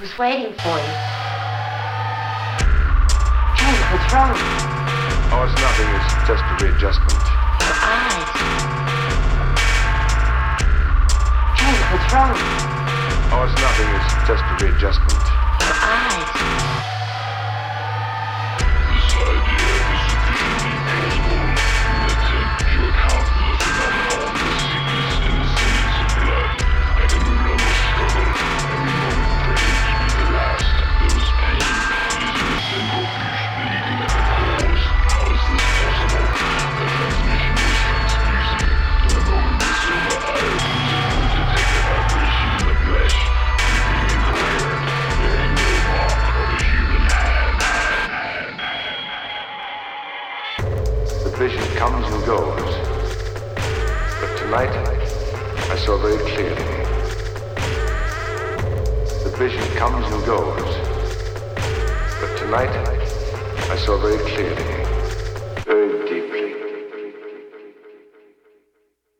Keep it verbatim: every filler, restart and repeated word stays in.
was waiting for you. Jake, what's wrong? Oh, it's nothing. It's just a readjustment. Your eyes. Jake, what's wrong? Oh, it's nothing. It's just a readjustment. Your eyes. This idea is sufficiently plausible to take into account the phenomenon of the sickness in the seeds of blood. I can no longer struggle. Every moment prays to be the last. There was pain. It is in the centrifuge bleeding at the cause. How is this possible? The transmission was transfusing. To the moment the silver iron continued to take the vibration in the flesh, keeping incoherent, bearing no mark of a human hand. The vision comes and goes. But tonight, I saw very clearly. The vision comes and goes. But tonight, I saw very clearly.